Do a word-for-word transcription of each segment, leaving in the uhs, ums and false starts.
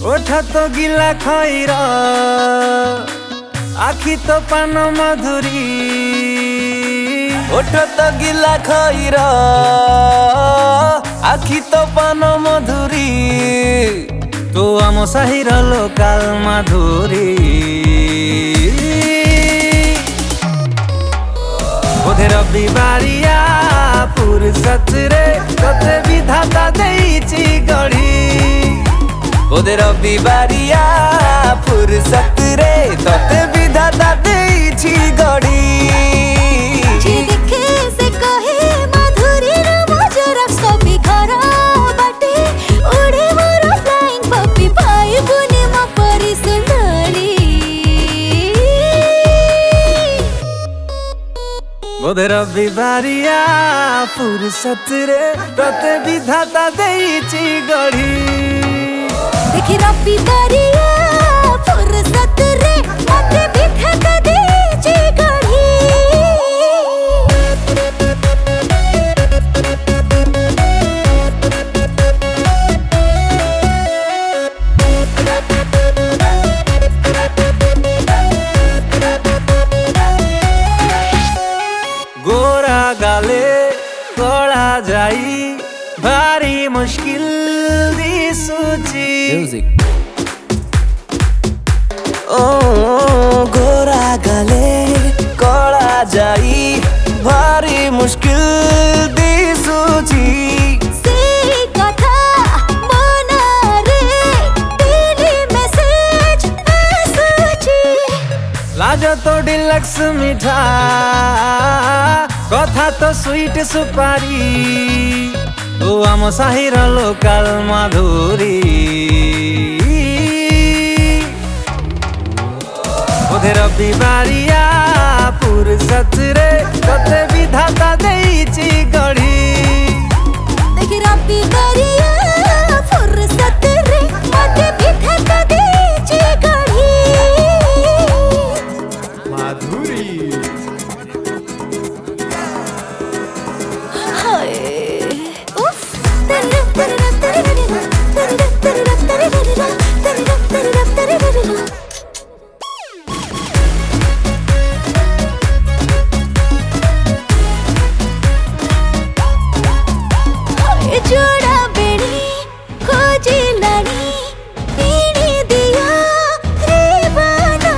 ओठ तो गिला खैर आखी तो पान मधुरी ओठ तो गिला खैर आखी तो पान मधुरी तो आम साहिर लोकाल माधुरी बोधे रविवारिया फुर्सत रे तते विधाता देइछि गढ़ी बोधे रविवारिया फुर्सत रे तते विधाता देइछि गढ़ी बोधे रविवारिया फुर्सत रे तते विधाता देइछि गढ़ी देखि रविवारिया फुर्सत रे तते विधाता देइछि गढ़ी गोरा गाले कला जाई भारी मुश्किल दिसुची ओ गोरा गाले कला जाई भारी मुश्किल दिसुची से कथा मना रे डेली मैसेज आसुची लाज तो डिलक्स मिठा कथा तो स्वीट सुपारी तो आम साहिर लोकाल माधुरी बोधे रविवारिया फुर्सत रे तते विधाता देइछि गढ़ी देखि रविवारिया फुर्सत रे तते विधाता देइछि गढ़ी माधुरी जोड़ा बेड़ी खोजी लानी पीनी दिया रे बना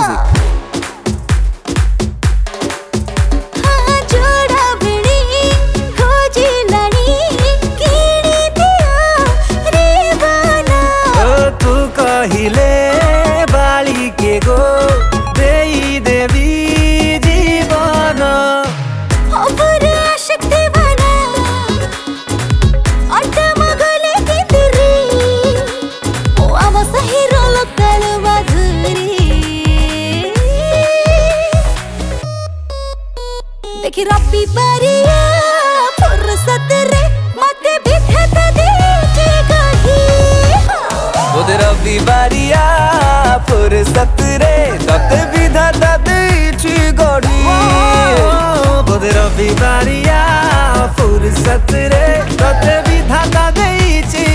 हाँ जोड़ा बेड़ी खोजी लानी पीनी दिया रे बना ओ तू कहिले बाली के गो देई देवी जीवन अपुर आशिक दीवाना अड्डा मगले की तिरी ओ आम साहिर लोकाल माधुरी देखि रविवारिया फुर्सत रे मते विधाता देइछि गढ़ी बोधे रविवारिया फुर्सत रे तते विधाता देइछि गढ़ी बोधे रविवारिया फुर्सत रे तते विधाता देइछि